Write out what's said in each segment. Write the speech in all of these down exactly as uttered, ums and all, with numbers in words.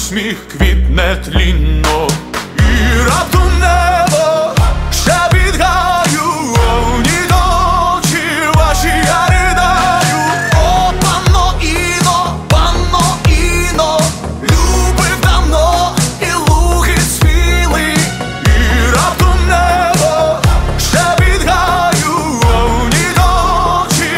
усміх квітне тлінно, і раптом небо ще під гаю, овні дочі ваші я ридаю. О, панно Іно, панно Іно, любив давно і луги цвіли, і раптом небо ще під гаю, овні дочі.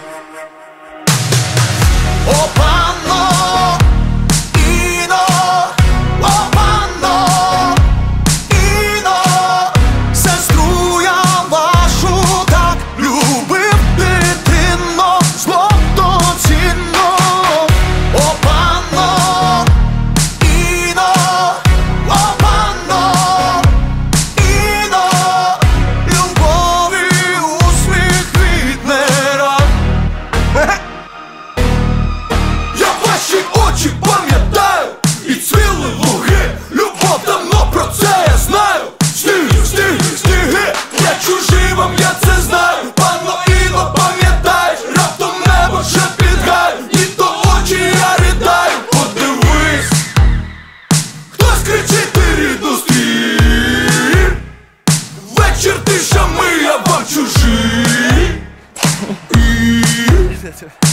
О, панно Іно, о, панно Іно, сестру я вашу так любив дитино, злотоцінно. О, панно Іно, о, панно Іно, любові усміх квітне рад. Я ваші очі пам'ятаю, і цвіли луги, любов давно про це я знаю. Сніги, сніги, сніги, я чужий вам, я це знаю. Панно Іно, пам'ятаєш, раптом небо ще підгає, і то очі я ридаю. Подивись, хтось кричить, ти рідну стрій, вечір тиша, ми, я вам чужий. І